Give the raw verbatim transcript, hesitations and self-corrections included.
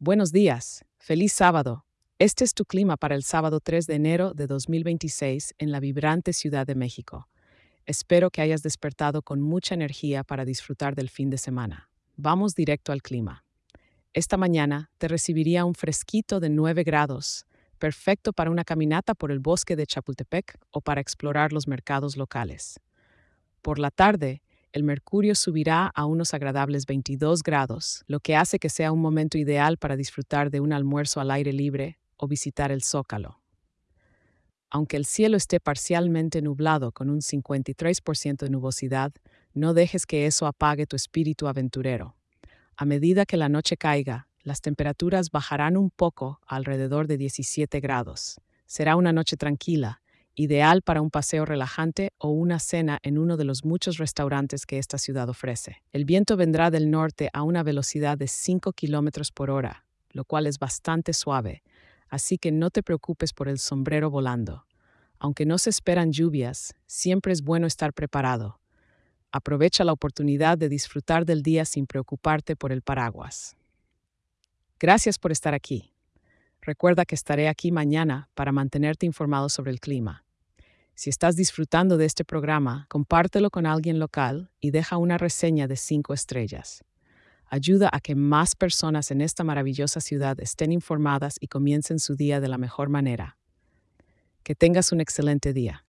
Buenos días, feliz sábado. Este es tu clima para el sábado tres de enero de dos mil veintiséis en la vibrante Ciudad de México. Espero que hayas despertado con mucha energía para disfrutar del fin de semana. Vamos directo al clima. Esta mañana te recibiría un fresquito de nueve grados, perfecto para una caminata por el bosque de Chapultepec o para explorar los mercados locales. Por la tarde, el mercurio subirá a unos agradables veintidós grados, lo que hace que sea un momento ideal para disfrutar de un almuerzo al aire libre o visitar el Zócalo. Aunque el cielo esté parcialmente nublado con un cincuenta y tres por ciento de nubosidad, no dejes que eso apague tu espíritu aventurero. A medida que la noche caiga, las temperaturas bajarán un poco a alrededor de diecisiete grados. Será una noche tranquila, ideal para un paseo relajante o una cena en uno de los muchos restaurantes que esta ciudad ofrece. El viento vendrá del norte a una velocidad de cinco kilómetros por hora, lo cual es bastante suave, así que no te preocupes por el sombrero volando. Aunque no se esperan lluvias, siempre es bueno estar preparado. Aprovecha la oportunidad de disfrutar del día sin preocuparte por el paraguas. Gracias por estar aquí. Recuerda que estaré aquí mañana para mantenerte informado sobre el clima. Si estás disfrutando de este programa, compártelo con alguien local y deja una reseña de cinco estrellas. Ayuda a que más personas en esta maravillosa ciudad estén informadas y comiencen su día de la mejor manera. Que tengas un excelente día.